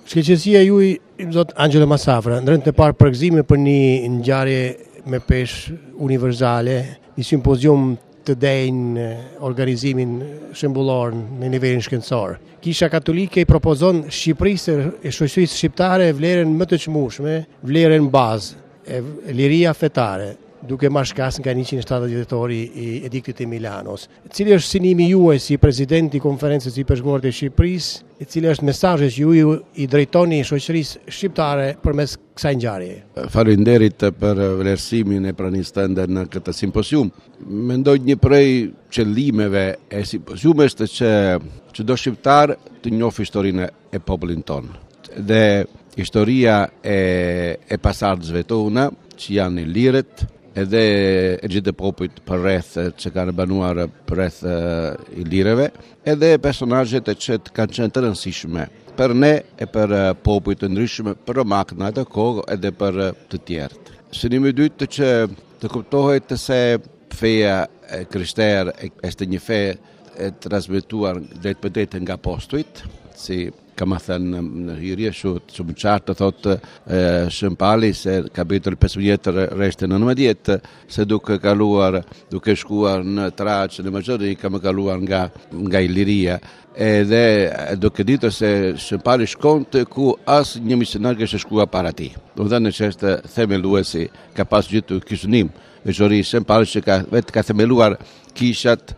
Shkeqësia juaj, zot Angelo Massafra, ndërtë parë përgëzime për një ngjarje me peshë universale, një simpozium të dejnë organizimin shembullor në nivelin shkencor. Kisha Katolike i propozon Shqipërisë e shoqërisë shqiptare vlerën më të çmueshme, vlerën bazë, liria fetare, duke marrë shkas nga 170 vjetori i ediktit të Milanos. Cili është synimi juaj si presidenti i konferencës së Bashkuar të Shqipërisë, e cili është mesazhi që ju i drejtoni shoqërisë shqiptare përmes kësaj ngjarjeje? Faleminderit për vlerësimin e pranisë tënde në këtë simpozium. Mendoj një prej qëllimeve e simpoziumit është që çdo shqiptar të njohë historinë e popullit tonë. Dhe historia e pasardhësve tonë, që janë i lirët, edhe e gjithë popujt për rreth që kanë banuar për rreth i lireve, edhe personazhet që kanë qenë të rëndësishme për ne e për popujt të ndryshme, për romak në atë kohë edhe për të tjerët. Synimi i dytë që të kuptohet se feja krishtere është një fe e transmetuar drejt për drejt nga apostujt, si kama thënë në hyrje shumë qartë thotë Shën Pali se kapitulli 15 rreshtë 19 se duke shkuar në Traç në Magjori ka më kaluar nga Iliria edhe duke ditur se Shën Pali shkonte ku as një misionar kishte shkuar para tij. Do të thënë që është themeluesi ka pas gjithë ky synim. Veçori Shën Pali që ka themeluar kishat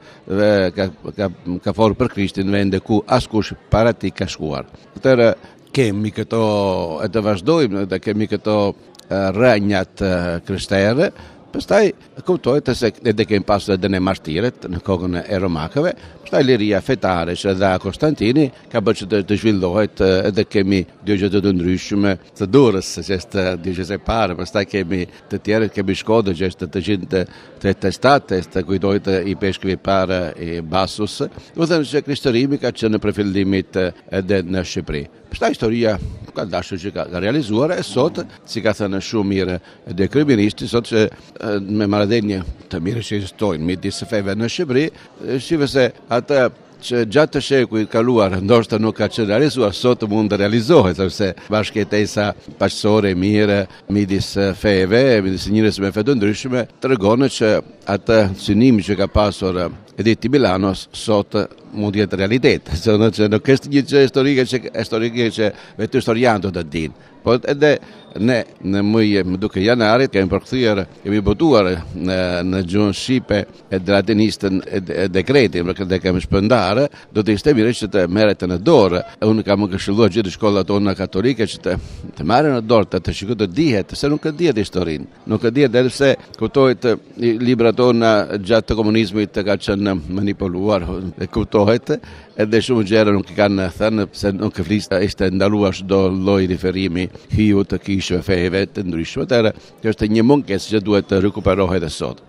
ka folur për Krishtin në vende ku askush para tij ka shkuar. Atëherë kemi këto e të vazhdojmë dhe kemi këto rrënjat krishtere. Pastaj kuptohet se edhe kemi pasur edhe në martiret në kohën e romakëve, pastaj liria fetare që dha Konstantini ka bërë që të zhvillohet edhe kemi dëgje të ndryshme të Durrës, që është dëgje e parë, pastaj kemi të tjerët, kemi Shkodër që është të 137, të kujtohet i peshkëve parë i Basus. Do të thënë që krishterimi ka qenë në përfillimit edhe në Shqipëri. Pastaj historia ka dashur që ka realizuar e sot, si ka thënë shumë mirë edhe kryeministi, sot që me marrëdhënie të mirë që ekzistojnë midis feve në Shqipëri, shihet se atë që gjatë të shekujt kaluar ndoshta nuk ka qenë realizuar, sot mund të realizohet, sepse bashkëtesa paqësore mirë midis feve, midis njerëzve me fe të ndryshme, tregon që atë synim që ka pasur edikti Milanos sot mund të jetë realitet. Që nuk është një gjë historike që vetë historianët do të dinë. Po edhe ne në muaj më duke janarit kemi botuar në gjuhën shqipe e latinistën e dekretin, dhe kemi shpërndarë, do të ishte mirë që të merret në dorë. Unë kam këshilluar gjithë shkollat tona katolike që të marrin në dorë, të shikojë të dihet, se nuk e dihet historinë. Nuk e dihet edhe se kuptohet librat tona gjatë të komunizmit të ka qenë manipuluar, e kuptohet edhe shumë gjëra nuk i kanë thënë se nuk ishte ndaluar çdo lloj riferimi hiu të kishëve feve të ndryshme. Kjo është një mungesë që duhet të rikuperohet edhe sot.